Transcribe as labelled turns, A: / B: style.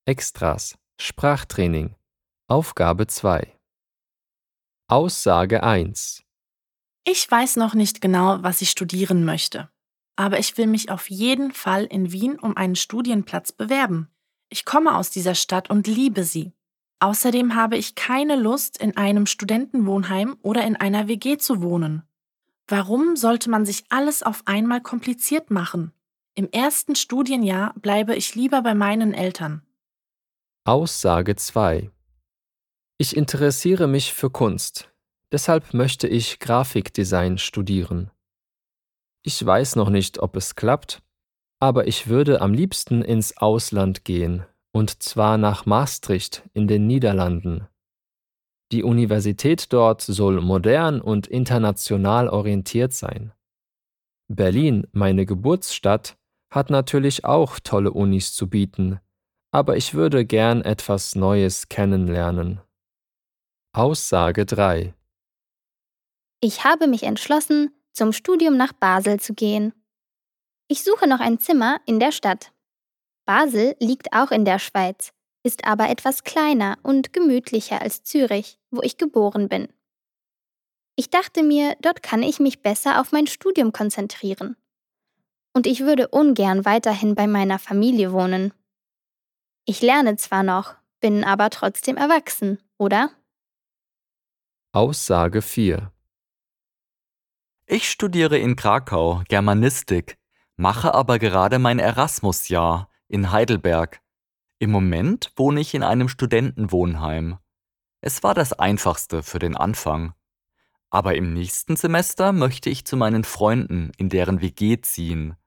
A: Extras. Sprachtraining. Aufgabe 2. Aussage 1.
B: Ich weiß noch nicht genau, was ich studieren möchte. Aber ich will mich auf jeden Fall in Wien um einen Studienplatz bewerben. Ich komme aus dieser Stadt und liebe sie. Außerdem habe ich keine Lust, in einem Studentenwohnheim oder in einer WG zu wohnen. Warum sollte man sich alles auf einmal kompliziert machen? Im ersten Studienjahr bleibe ich lieber bei meinen Eltern.
A: Aussage 2. Ich interessiere mich für Kunst. Deshalb möchte ich Grafikdesign studieren. Ich weiß noch nicht, ob es klappt, aber ich würde am liebsten ins Ausland gehen, und zwar nach Maastricht in den Niederlanden. Die Universität dort soll modern und international orientiert sein. Berlin, meine Geburtsstadt, hat natürlich auch tolle Unis zu bieten, aber ich würde gern etwas Neues kennenlernen. Aussage 3.
C: Ich habe mich entschlossen, zum Studium nach Basel zu gehen. Ich suche noch ein Zimmer in der Stadt. Basel liegt auch in der Schweiz, ist aber etwas kleiner und gemütlicher als Zürich, wo ich geboren bin. Ich dachte mir, dort kann ich mich besser auf mein Studium konzentrieren. Und ich würde ungern weiterhin bei meiner Familie wohnen. Ich lerne zwar noch, bin aber trotzdem erwachsen, oder?
A: Aussage 4.
D: Ich studiere in Krakau Germanistik, mache aber gerade mein Erasmus-Jahr in Heidelberg. Im Moment wohne ich in einem Studentenwohnheim. Es war das Einfachste für den Anfang. Aber im nächsten Semester möchte ich zu meinen Freunden in deren WG ziehen.